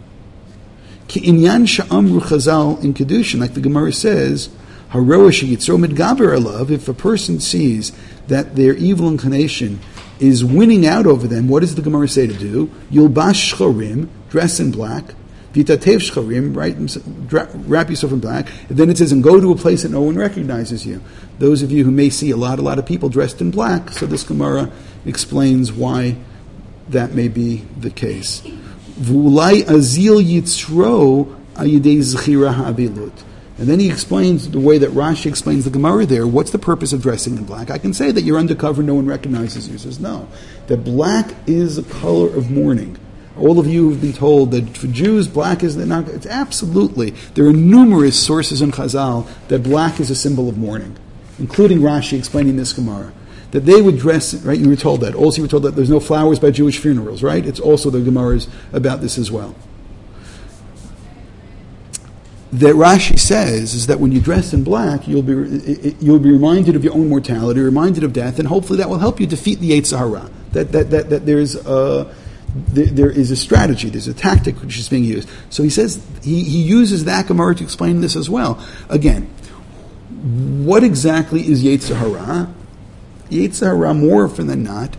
A: Ki'inyan sha'amru chazal in Kedushin, like the Gemara says, haroa sheyitzro midgaber alav, if a person sees that their evil inclination is winning out over them, what does the Gemara say to do? Yulbash shchorim, dress in black, v'itatev shchorim, right, wrap yourself in black, and then it says, and go to a place that no one recognizes you. Those of you who may see a lot, a lot of people dressed in black, so this Gemara explains why that may be the case. V'ulai azil yitzro ayidei zechira ha'avilut. And then he explains the way that Rashi explains the Gemara there. What's the purpose of dressing in black? I can say that you're undercover, no one recognizes you. He says, no. That black is a color of mourning. All of you have been told that for Jews, black is not. It's absolutely. There are numerous sources in Chazal that black is a symbol of mourning, including Rashi explaining this Gemara. That they would dress, right? You were told that. Also, you were told that there's no flowers by Jewish funerals, right? It's also the Gemaras about this as well. That Rashi says is that when you dress in black, you'll be you'll be reminded of your own mortality, reminded of death, and hopefully that will help you defeat the Yetzer Hara. That that that that there's a there, there is a strategy, there's a tactic which is being used. So he says he, he uses that Gemara to explain this as well. Again, what exactly is Yetzer Hara? Yetzer Hara, more often than not,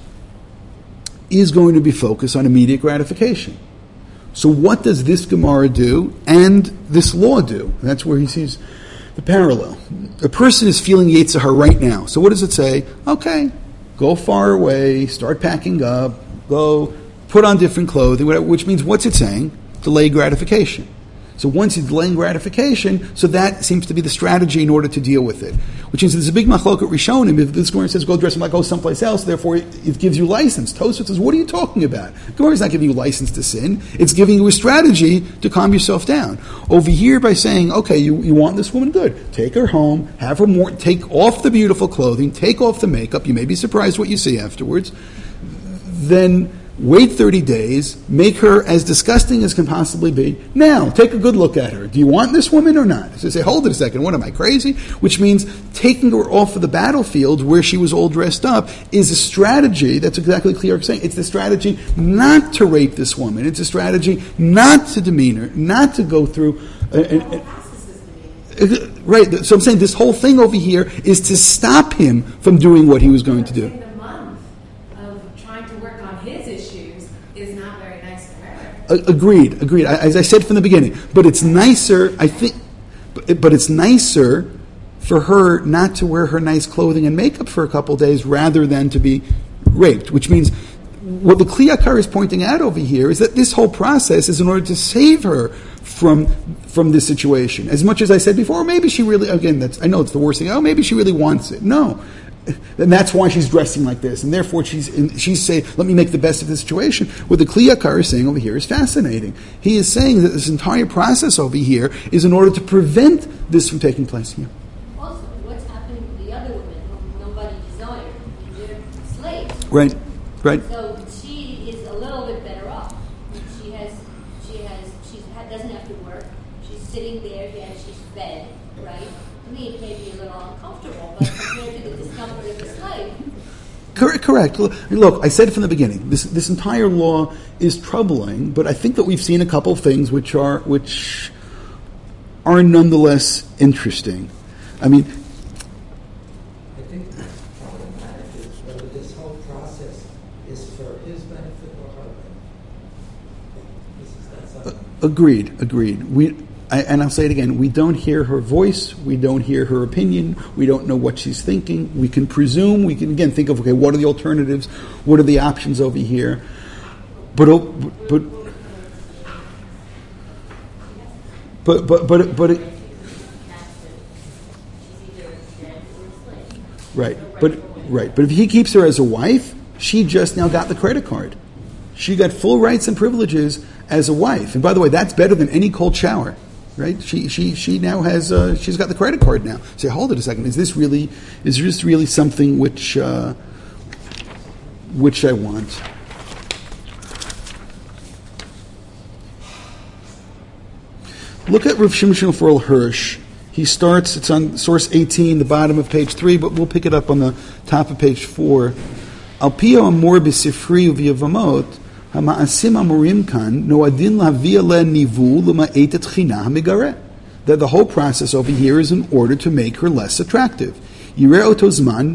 A: is going to be focused on immediate gratification. So what does this Gemara do and this law do? And that's where he sees the parallel. A person is feeling Yetzer Hara right now. So what does it say? Okay, go far away, start packing up, go put on different clothing, whatever, which means what's it saying? Delay gratification. So once he's delaying gratification, so that seems to be the strategy in order to deal with it. Which means there's a big machlok Rishonim. If this Gemara says go dress like go someplace else, therefore it, it gives you license. Tosfos says, what are you talking about? Gemara is not giving you license to sin. It's giving you a strategy to calm yourself down. Over here by saying, okay, you, you want this woman good. Take her home, have her more, take off the beautiful clothing, take off the makeup. You may be surprised what you see afterwards. Then wait thirty days, make her as disgusting as can possibly be. Now, take a good look at her. Do you want this woman or not? So say, hold it a second, what am I, crazy? Which means taking her off of the battlefield where she was all dressed up is a strategy, that's exactly Kli Yakar saying, it's the strategy not to rape this woman. It's a strategy not to demean her, not to go through... Uh, uh, uh, right, so I'm saying this whole thing over here is to stop him from doing what he was going to do. Agreed, agreed. As I said from the beginning, but it's nicer, I think, but it's nicer for her not to wear her nice clothing and makeup for a couple of days rather than to be raped, which means what the Kli Yakar is pointing out over here is that this whole process is in order to save her from from this situation. As much as I said before, maybe she really, again, that's, I know it's the worst thing, oh, maybe she really wants it. No. And that's why she's dressing like this, and therefore she's she's saying, "Let me make the best of the situation." What the Kli Yakar is saying over here is fascinating. He is saying that this entire process over here is in order to prevent this from taking place here.
B: Also, what's happening to the other women whom nobody desired? They're slaves.
A: Right, right.
B: So she is a little bit better off. She has, she has, she doesn't have to work. She's sitting there, yeah, she's fed, right? I be maybe a little uncomfortable, but compared to the discomfort of his life.
A: Correct. Correct. Look, look, I said from the beginning, this this entire law is troubling, but I think that we've seen a couple of things which are which are nonetheless interesting. I mean,
E: I think the problematic is whether this whole process is for his benefit or her benefit. This is that's something.
A: agreed. Agreed. We. I, and I'll say it again, we don't hear her voice, we don't hear her opinion, we don't know what she's thinking. We can presume, we can again think of, okay, what are the alternatives, what are the options over here? But, oh, but, but, but, but, but, it, right, but, right, but if he keeps her as a wife, she just now got the credit card. She got full rights and privileges as a wife. And by the way, that's better than any cold shower. Right? She she she now has uh, she's got the credit card now. Say, hold it a second. Is this really is this really something which uh, which I want? Look at Rav Shimshon Raphael Hirsch. He starts. It's on source eighteen, the bottom of page three, but we'll pick it up on the top of page four. Al pio amor b'sifri u'v'yavamot. That the whole process over here is in order to make her less attractive. She's going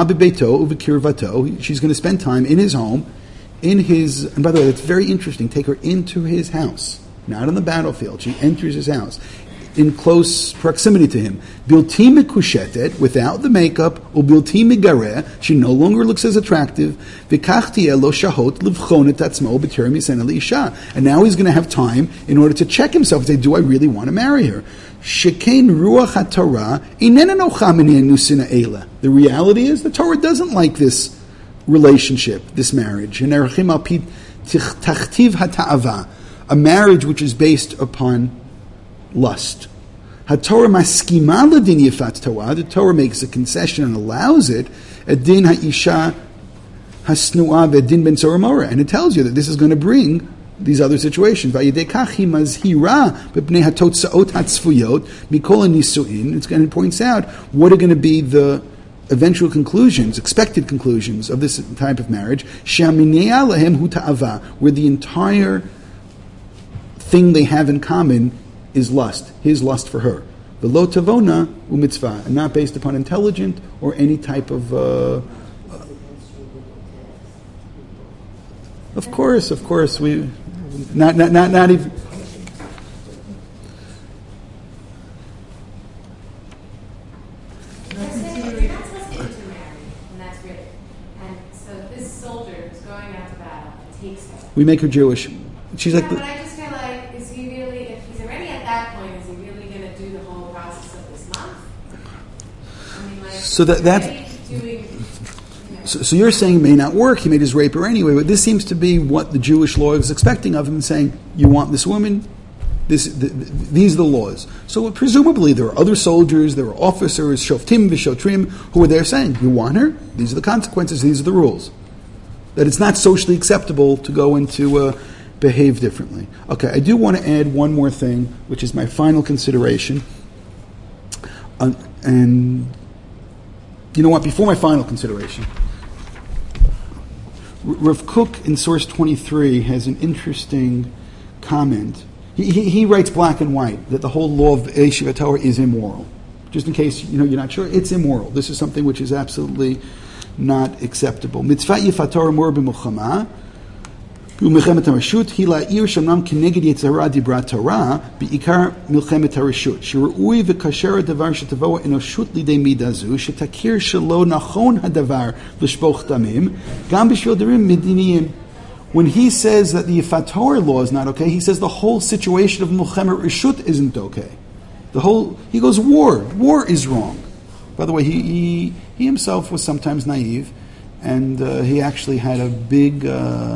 A: to spend time in his home, in his, and by the way, that's very interesting, take her into his house, not on the battlefield. She enters his house in close proximity to him. Bilti mekushetet, without the makeup, or bilti megareh, she no longer looks as attractive. V'kach tieh lo shahot livchon et atzmo b'terem yisena leisha. And now he's going to have time in order to check himself and say, do I really want to marry her? Shekein ruach haTorah inena nocha min nusina eila. The reality is the Torah doesn't like this relationship, this marriage. And erachim al pi tachtiv hata'ava, a marriage which is based upon lust. HaTorah maskima l'din yifat Torah. The Torah makes a concession and allows it. Adin ha'isha hasnu'a v'adin ben tzorah, and it tells you that this is going to bring these other situations. V'ayidei kachi mazhira b'pnei hatotzaot hatzfuyot mikol nisuin. It's going to points out what are going to be the eventual conclusions, expected conclusions of this type of marriage. She'aminei lahem hu ta'ava, where the entire thing they have in common is lust, his lust for her. The lo tavona u'mitzvah, and not based upon intelligent or any type of. Uh, of course, of course, we not not not not even. We make her Jewish. She's
F: yeah,
A: like. The,
F: but I just feel like, is he really? If he's already at that point, is he really going to do the whole process of this month? I mean, like,
A: so that that.
F: Doing, you know.
A: so, so you're saying it may not work. He may just rape her anyway. But this seems to be what the Jewish law is expecting of him, and saying, "You want this woman? This, the, the, these are the laws." So presumably there are other soldiers, there are officers, shoftim v'shotrim, who are there saying, "You want her? These are the consequences. These are the rules." That it's not socially acceptable to go into. Uh, behave differently. Okay, I do want to add one more thing, which is my final consideration. Uh, and you know what? Before my final consideration, Rav Kook in source twenty-three has an interesting comment. He, he, he writes black and white that the whole law of Yeshivat Torah is immoral. Just in case you know you're not sure, it's immoral. This is something which is absolutely not acceptable. Mitzvah Yifat Torah mor b'mulchama. ומלחמת הרשות היא להעיר שאומנם כנגד יצרה דיברה תורה בעיקר מלחמת הרשות שראוי וכשר הדבר שתבוא האנושות לידי מידה זו שתכיר שלא נכון הדבר לשפוך דמים גם בשביל דברים מדיניים. When he says that the Yifat Torah law is not okay, he says the whole situation of Mulchemet Rishut isn't okay. The whole, he goes, war, war is wrong. By the way, he he, he himself was sometimes naive, and uh, he actually had a big uh,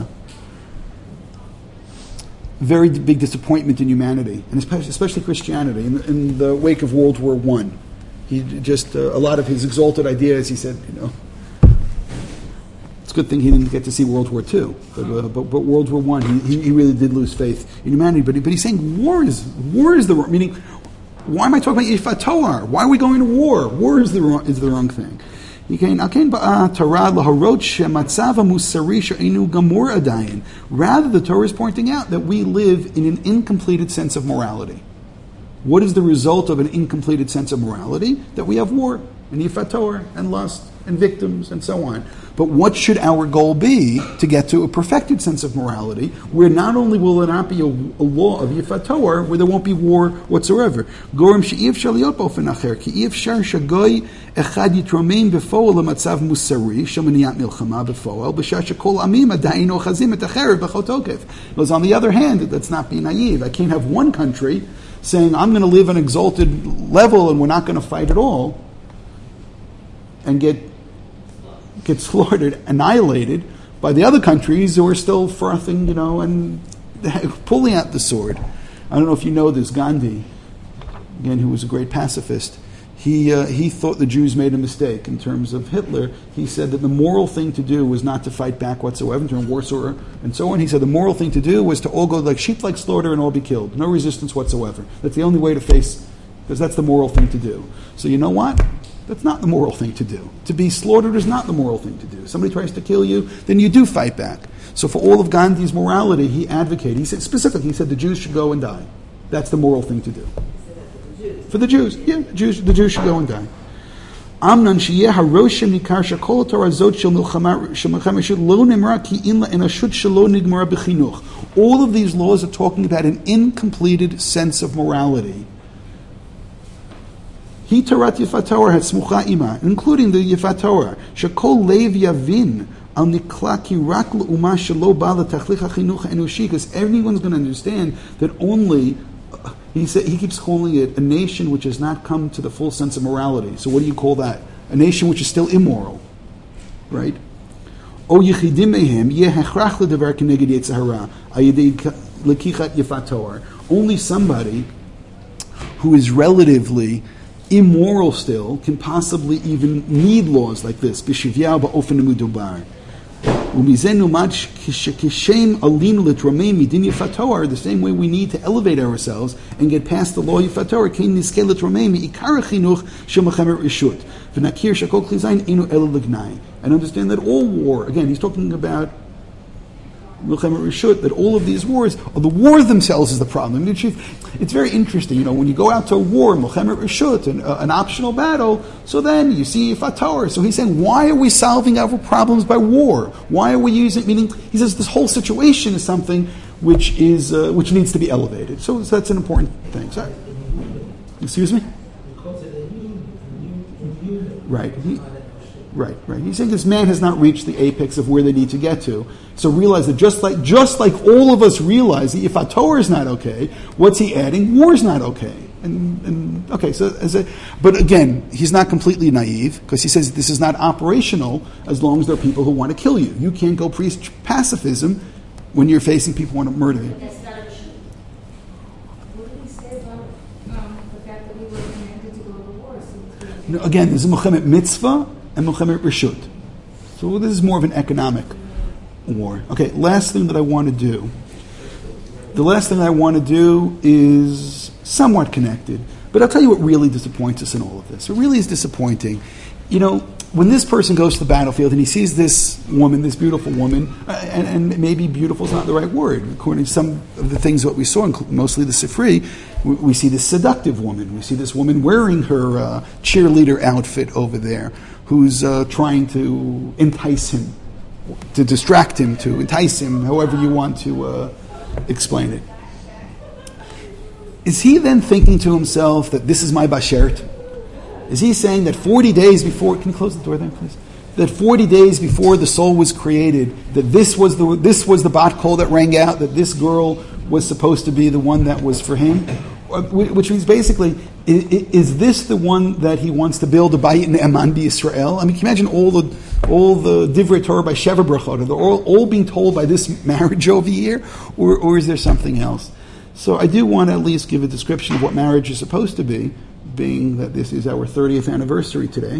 A: very big disappointment in humanity, and especially, especially Christianity, in, in the wake of World War One. He just uh, a lot of his exalted ideas. He said, you know, it's a good thing he didn't get to see World War Two, but uh, but, but World War One, he, he really did lose faith in humanity. But he, but he's saying war is war is the meaning. Why am I talking about Yifat Toar? Why are we going to war? War is the wrong, is the wrong thing. Rather, the Torah is pointing out that we live in an incompleted sense of morality. What is the result of an incompleted sense of morality? That we have war, and Yifat Toar, and lust, and victims, and so on. But what should our goal be to get to a perfected sense of morality, where not only will there not be a, a law of Yifat Toar, where there won't be war whatsoever? Gorem she'if shaliot bofen acher, ki if shar shagoy echad yitromein befoel lematzav musari, shemaniat milchama befoel, b'shar shekol amim adayin ochazim et acher b'chotokef. Because on the other hand, let's not be naive. I can't have one country saying, I'm going to live an exalted level and we're not going to fight at all, and get get slaughtered, annihilated by the other countries who are still frothing, you know, and pulling out the sword. I don't know if you know this, Gandhi, again, who was a great pacifist. He uh, he thought the Jews made a mistake in terms of Hitler. He said that the moral thing to do was not to fight back whatsoever in terms of Warsaw and so on. He said the moral thing to do was to all go like sheep like slaughter and all be killed. No resistance whatsoever. That's the only way to face, because that's the moral thing to do. So you know what? That's not the moral thing to do. To be slaughtered is not the moral thing to do. Somebody tries to kill you, then you do fight back. So for all of Gandhi's morality, he advocated, he said specifically, he said the Jews should go and die. That's the moral thing to do. For the Jews. Yeah, the Jews, the Jews should go and die. Amnon sheyeh haroshem nikar shekol Torah zot shel milchama shel milchama shel lo nimra ki in la enashut shelo nigmara b'chinuch. All of these laws are talking about an incompleted sense of morality. He Torat Yifat Toar had smucha ima, including the Yifat Toar. Shekol lev yavin al niklaki rak le'uma shelo ba letachlich hachinuch enushi, because everyone's going to understand that only, uh, he said, he keeps calling it a nation which has not come to the full sense of morality. So what do you call that? A nation which is still immoral, right? O yichidim mehem yeh hechrach ledavar keneged yetzer hara ayidei lekichat Yifat Toar. Only somebody who is relatively immoral still can possibly even need laws like this. B'shivya ba'ofen mudubar. Umizenu mad kishem alinu letromein midin Yifat Toar. The same way we need to elevate ourselves and get past the law Yifat Toar. Kein niskei letromein mi'ikar chinuch shemachemer rishut v'nakir shakol klizayin inu elu legnai. And understand that all war, again, he's talking about Milchemet Rishut, that all of these wars, or the wars themselves is the problem. I mean, it's very interesting, you know, when you go out to a war, Milchemet Rishut, an, uh, an optional battle, so then you see Yifat Toar. So he's saying, why are we solving our problems by war? Why are we using, meaning, he says this whole situation is something which is, uh, which needs to be elevated. So, so that's an important thing. Sorry. Excuse me? Right. He, Right, right. He's saying this man has not reached the apex of where they need to get to. So realize that just like just like all of us realize that Yifat Toar is not okay, what's he adding? War is not okay. And, and okay, so as a, but again, he's not completely naive, because he says this is not operational as long as there are people who want to kill you. You can't go preach pacifism when you're facing people who want to murder you.
B: That's not a issue.
G: What did he say about um, the fact that we were commanded to go to war? So
A: No, again, there's a Milchemet Mitzvah and Milchemet Rishut. So this is more of an economic war. Okay, last thing that I want to do. The last thing I want to do is somewhat connected, but I'll tell you what really disappoints us in all of this. It really is disappointing. You know, when this person goes to the battlefield and he sees this woman, this beautiful woman, uh, and, and maybe beautiful is not the right word. According to some of the things that we saw, mostly the Sifri, we, we see this seductive woman. We see this woman wearing her uh, cheerleader outfit over there, who's uh, trying to entice him, to distract him, to entice him, however you want to uh, explain it. Is he then thinking to himself that this is my bashert? Is he saying that forty days before, can you close the door there, please? That forty days before the soul was created, that this was the this was the bat kol that rang out, that this girl was supposed to be the one that was for him? Which means basically, is, is this the one that he wants to build a bayit in Eman B'Yisrael? I mean, can you imagine all the all the divrei Torah by Sheva Brachot, they're all, all being told by this marriage over here, or or is there something else? So I do want to at least give a description of what marriage is supposed to be, being that this is our thirtieth anniversary today.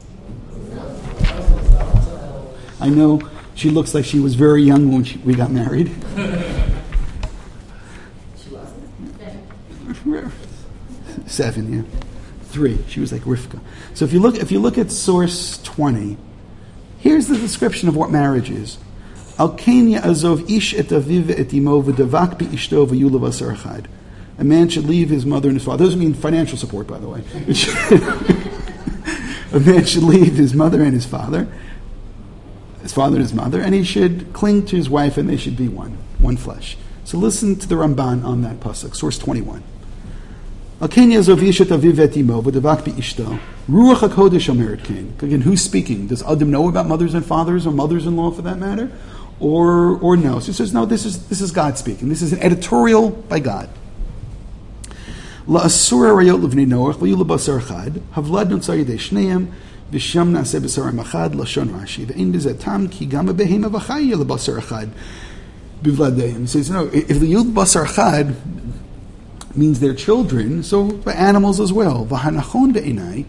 A: I know she looks like she was very young when she, we got married.
C: She wasn't?
A: Seven, yeah. Three. She was like Rivka. So if you look, if you look at source twenty, here's the description of what marriage is. Al Kenya azov ish et aviv et imo v'davak bi ishto v'yulav asar echad. A man should leave his mother and his father. Doesn't mean financial support, by the way. A man should leave his mother and his father, his father and his mother, and he should cling to his wife, and they should be one, one flesh. So listen to the Ramban on that pasuk, source twenty-one. Again, who's speaking? Does Adam know about mothers and fathers, or mothers-in-law for that matter, or or no? So he says, no. This is this is God speaking. This is an editorial by God. V'sham na'aseh b'saram achad lashon Rashi v'ein b'zeh tam ki gam ha'behema v'chaya l'basar achad b'vladeim. He says, no, if the yud basar achad means their children, so by animals as well. V'hanachon ve'enai.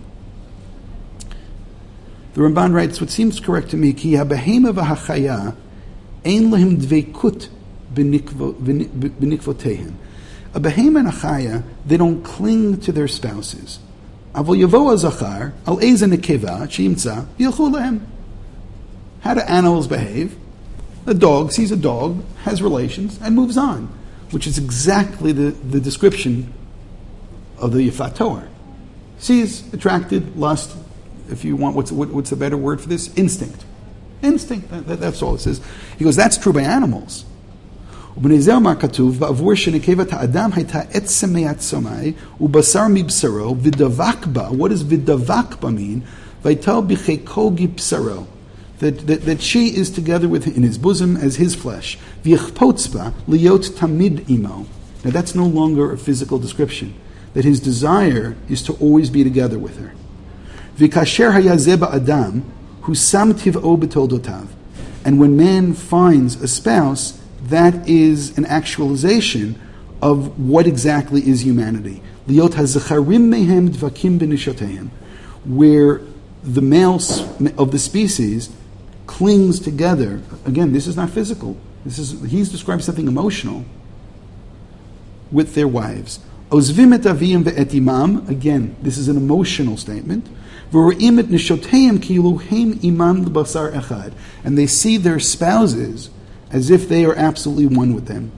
A: The Ramban writes, what seems correct to me, ki ha'behema v'hachaya ein lahim dveikut b'nikvotehem. A behema and a chaya, they don't cling to their spouses. Avol yavo azachar al eza nekeva sheimtza v'yilchu lehem. How do animals behave? A dog sees a dog, has relations, and moves on, which is exactly the, the description of the Yifat Torah. Sees, attracted, lust. If you want, what's what, what's the better word for this? Instinct. Instinct. That, that, that's all it says. He goes, that's true by animals. What does vidavakba mean? That, that, that she is together with him in his bosom as his flesh. Now that's no longer a physical description. That his desire is to always be together with her. And when man finds a spouse, that is an actualization of what exactly is humanity. Where the male of the species clings together. Again, this is not physical. This is he's describing something emotional with their wives. Again, this is an emotional statement. And they see their spouses as if they are absolutely one with them.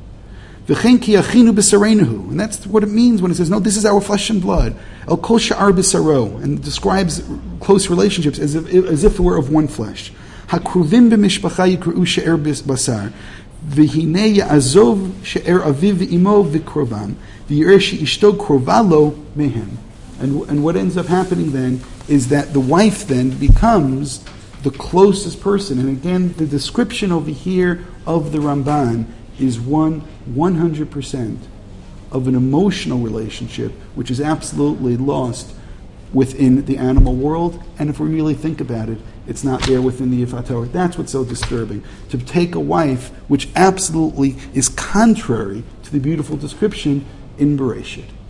A: And that's what it means when it says, no, this is our flesh and blood. El kol sha'ar b'saro, and describes close relationships as if, as if it were of one flesh. Hakruvim b'mishpacha yikru'u she'er basar. V'hinei ya'azov she'er aviv v'imo v'krovam. V'yireh she'ishto krovalo mehem. And and what ends up happening then is that the wife then becomes the closest person. And again, the description over here of the Ramban is one one hundred percent of an emotional relationship, which is absolutely lost within the animal world. And if we really think about it, it's not there within the Yifat Torah. That's what's so disturbing. To take a wife, which absolutely is contrary to the beautiful description in Bereshit.